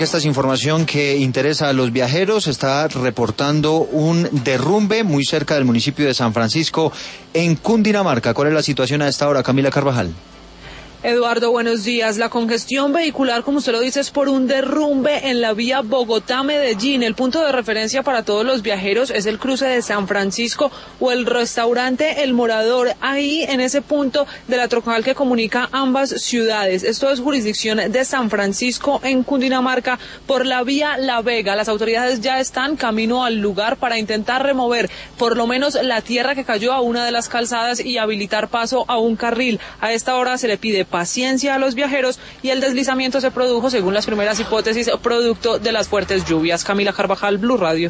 porque esta es información que interesa a los viajeros. Está reportando un derrumbe muy cerca del municipio de San Francisco, en Cundinamarca. ¿Cuál es la situación a esta hora, Camila Carvajal? Eduardo, buenos días. La congestión vehicular, como usted lo dice, es por un derrumbe en la vía Bogotá-Medellín. El punto de referencia para todos los viajeros es el cruce de San Francisco o el restaurante El Morador, ahí en ese punto de la troncal que comunica ambas ciudades. Esto es jurisdicción de San Francisco en Cundinamarca por la vía La Vega. Las autoridades ya están camino al lugar para intentar remover por lo menos la tierra que cayó a una de las calzadas y habilitar paso a un carril. A esta hora se le pide paciencia a los viajeros y el deslizamiento se produjo, según las primeras hipótesis, producto de las fuertes lluvias. Camila Carvajal, Blue Radio.